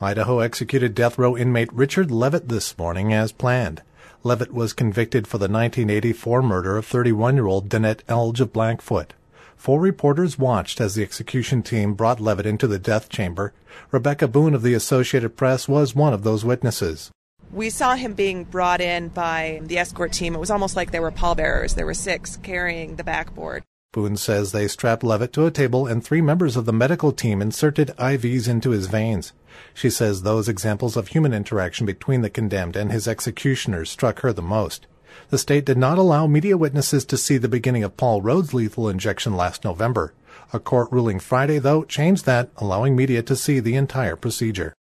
Idaho executed death row inmate Richard Levitt this morning as planned. Levitt was convicted for the 1984 murder of 31-year-old Danette Elge of Blackfoot. 4 reporters watched as the execution team brought Levitt into the death chamber. Rebecca Boone of the Associated Press was one of those witnesses. We saw him being brought in by the escort team. It was almost like they were pallbearers. There were 6 carrying the backboard. Boone says they strapped Levitt to a table and 3 members of the medical team inserted IVs into his veins. She says those examples of human interaction between the condemned and his executioners struck her the most. The state did not allow media witnesses to see the beginning of Paul Rhodes' lethal injection last November. A court ruling Friday, though, changed that, allowing media to see the entire procedure.